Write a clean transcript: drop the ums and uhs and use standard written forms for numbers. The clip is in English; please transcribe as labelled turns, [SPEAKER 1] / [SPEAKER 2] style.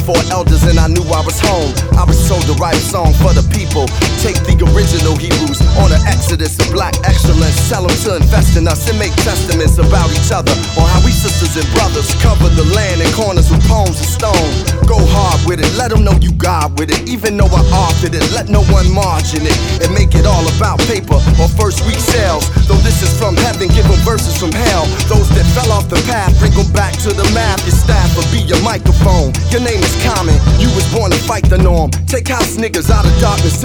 [SPEAKER 1] before elders and I knew I was home. I was told to write a song for the people. Take the original Hebrews on an exodus of black excellence. Tell them to invest in us and make testaments about each other, on how we sisters and brothers cover the land in corners with poems of stone. Go hard with it, let them know you God with it. Even though I authored it, let no one margin it and make it all about paper or first week sales. Though this is from heaven, give them verses from hell. Those that fell off the path, bring them back to the math. Your staff will be your microphone. Your name is common, you was born to fight the norm. Take house niggas out of darkness.